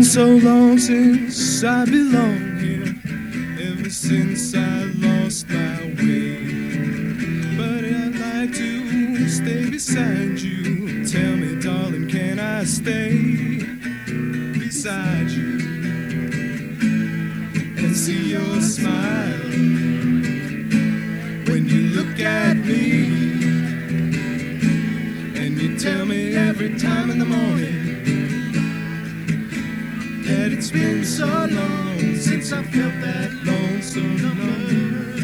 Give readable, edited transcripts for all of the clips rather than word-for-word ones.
so long since I belong here, ever since I lost my way. But I'd like to stay beside you. Tell me, darling, can I stay beside you and see your smile when you look at me? And you tell me every time in the morning that it's been so long since I felt that lonesome number.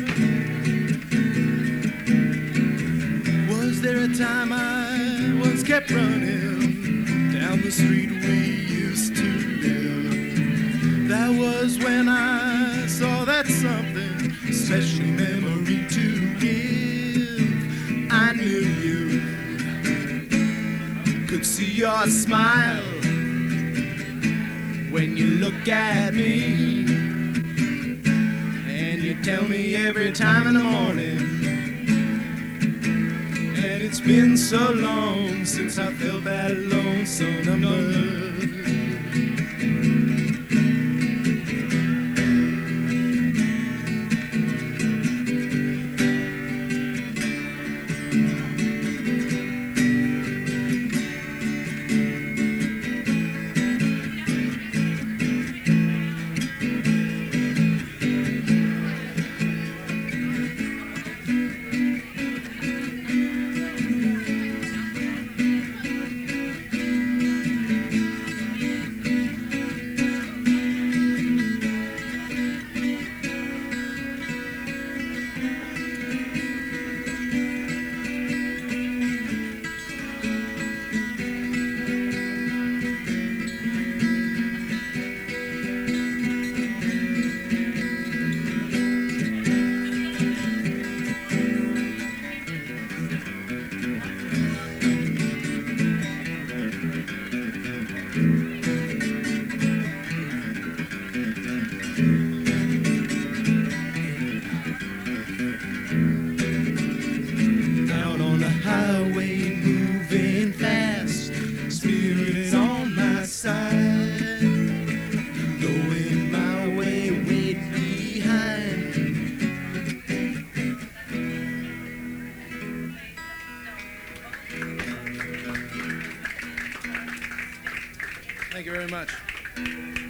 Was there a time I once kept running down the street we used to live? That was when I saw that something special memory to give. I knew you could see your smile when you look at me, and you tell me every time in the morning, and it's been so long since I felt that lonesome number. Thank you very much.